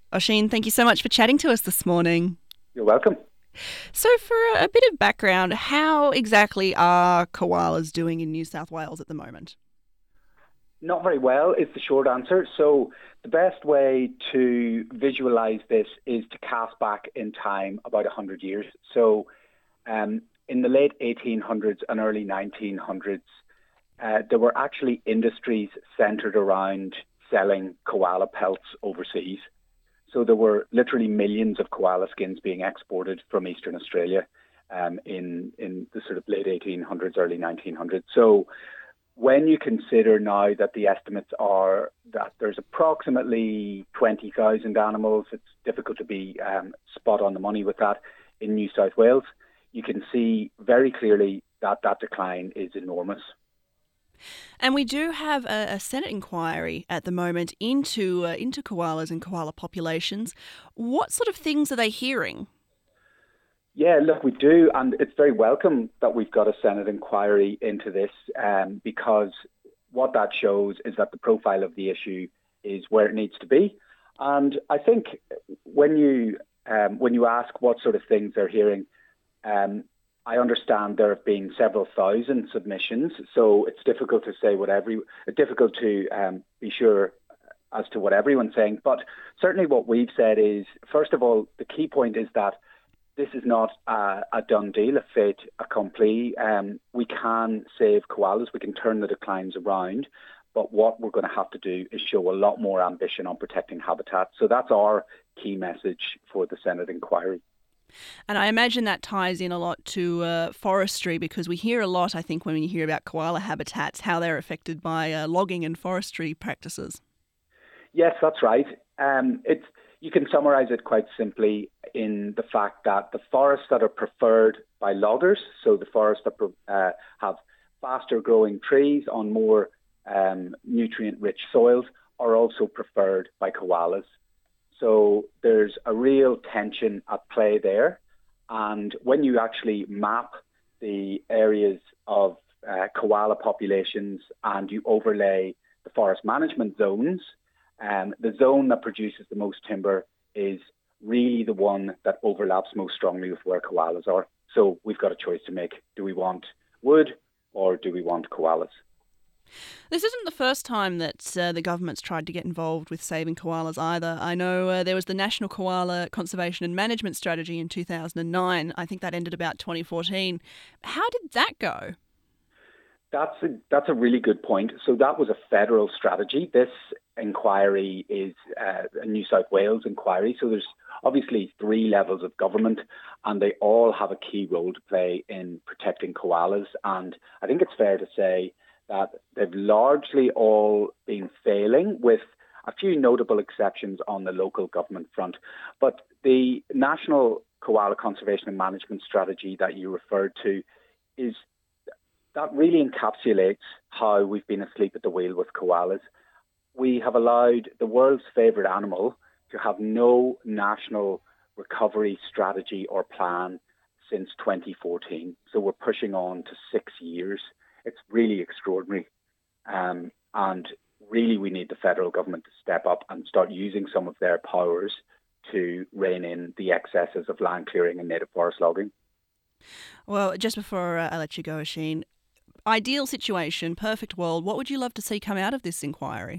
Oisin, thank you so much for chatting to us this morning. You're welcome. So, for a bit of background, how exactly are koalas doing in New South Wales at the moment? Not very well is the short answer. So the best way to visualize this is to cast back in time about 100 years. So in the late 1800s and early 1900s, there were actually industries centered around selling koala pelts overseas. So there were literally millions of koala skins being exported from Eastern Australia in the sort of late 1800s, early 1900s. So when you consider now that the estimates are that there's approximately 20,000 animals, it's difficult to be spot on the money with that in New South Wales. You can see very clearly that that decline is enormous. And we do have a Senate inquiry at the moment into koalas and koala populations. What sort of things are they hearing? Yeah, look, we do, and it's very welcome that we've got a Senate inquiry into this because what that shows is that the profile of the issue is where it needs to be. And I think when you ask what sort of things they're hearing, um, I understand there have been several thousand submissions, so it's difficult to say difficult to be sure as to what everyone's saying. But certainly, what we've said is, first of all, the key point is that this is not a done deal, a fait accompli. We can save koalas, we can turn the declines around, but what we're going to have to do is show a lot more ambition on protecting habitat. So that's our key message for the Senate inquiry. And I imagine that ties in a lot to forestry because we hear a lot, I think, when you hear about koala habitats, how they're affected by logging and forestry practices. Yes, that's right. It's You can summarize it quite simply in the fact that the forests that are preferred by loggers, so the forests that have faster growing trees on more nutrient rich soils, are also preferred by koalas. So there's a real tension at play there. And when you actually map the areas of koala populations and you overlay the forest management zones, the zone that produces the most timber is really the one that overlaps most strongly with where koalas are. So we've got a choice to make. Do we want wood or do we want koalas? This isn't the first time that the government's tried to get involved with saving koalas either. I know there was the National Koala Conservation and Management Strategy in 2009. I think that ended about 2014. How did that go? That's a really good point. So that was a federal strategy. This inquiry is a New South Wales inquiry. So there's obviously three levels of government, and they all have a key role to play in protecting koalas. And I think it's fair to say that they've largely all been failing, with a few notable exceptions on the local government front. But the National Koala Conservation and Management Strategy that you referred to is that really encapsulates how we've been asleep at the wheel with koalas. We have allowed the world's favourite animal to have no national recovery strategy or plan since 2014. So we're pushing on to 6 years. It's really extraordinary. And really, we need the federal government to step up and start using some of their powers to rein in the excesses of land clearing and native forest logging. Well, just before I let you go, Oisin, ideal situation, perfect world, what would you love to see come out of this inquiry?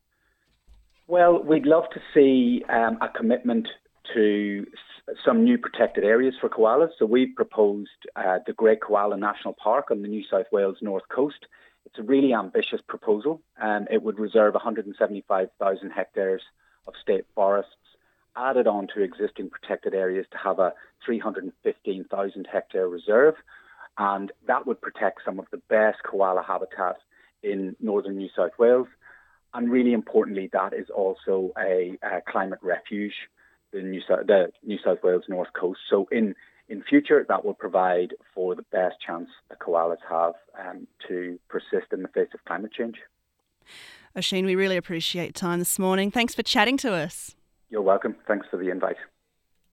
Well, we'd love to see a commitment to some new protected areas for koalas. So we've proposed the Great Koala National Park on the New South Wales North Coast. It's a really ambitious proposal. It would reserve 175,000 hectares of state forests added on to existing protected areas to have a 315,000 hectare reserve. And that would protect some of the best koala habitat in northern New South Wales. And really importantly, that is also a climate refuge, the New South Wales North Coast. So in future, that will provide for the best chance the koalas have to persist in the face of climate change. Oisin, we really appreciate your time this morning. Thanks for chatting to us. You're welcome. Thanks for the invite.